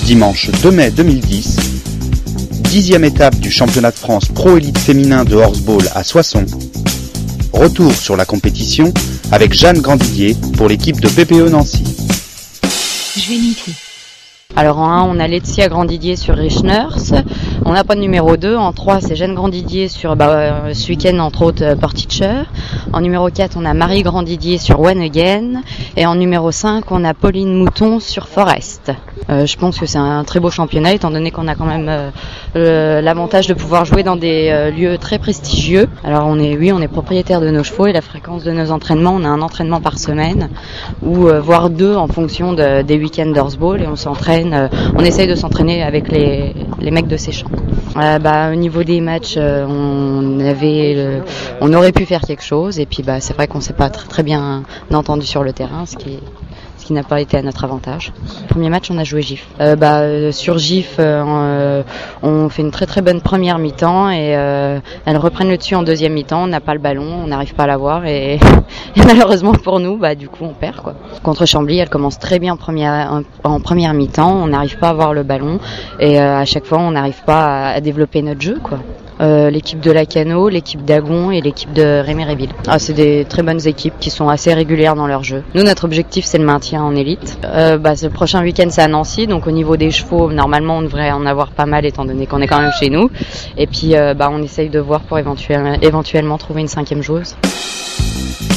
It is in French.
Dimanche 2 mai 2010, 10e étape du championnat de France Pro Élite féminin de horseball à Soissons. Retour sur la compétition avec Jeanne Grandidier pour l'équipe de PPE Nancy. Je vais limiter. Alors en 1, on a Laetitia Grandidier sur Richners. On n'a pas de numéro 2. En 3, c'est Jeanne Grandidier sur ce week-end, entre autres, Porteacher. En numéro 4, on a Marie Grandidier sur One Again. Et en numéro 5, on a Pauline Mouton sur Forest. Je pense que c'est un très beau championnat, étant donné qu'on a quand même l'avantage de pouvoir jouer dans des lieux très prestigieux. Alors on est propriétaire de nos chevaux et la fréquence de nos entraînements, on a un entraînement par semaine, ou voire 2 en fonction des week-ends d'horseball, et on s'entraîne, on essaye de s'entraîner avec les mecs de ces champs. Au niveau des matchs, on aurait pu faire quelque chose, et puis c'est vrai qu'on s'est pas très bien entendu sur le terrain, ce qui n'a pas été à notre avantage. Premier match, on a joué GIF. Sur GIF, on fait une très très bonne première mi-temps et elles reprennent le dessus en deuxième mi-temps. On n'a pas le ballon, on n'arrive pas à l'avoir et malheureusement pour nous, du coup on perd quoi. Contre Chambly, elle commence très bien en première mi-temps. On n'arrive pas à avoir le ballon et à chaque fois on n'arrive pas à développer notre jeu quoi. L'équipe de Lacano, l'équipe d'Agon et l'équipe de Réméréville. C'est des très bonnes équipes qui sont assez régulières dans leur jeu. Nous, notre objectif, c'est le maintien en élite. Le prochain week-end, c'est à Nancy, donc au niveau des chevaux, normalement, on devrait en avoir pas mal étant donné qu'on est quand même chez nous. Et puis, on essaye de voir pour éventuellement trouver une 5e joueuse.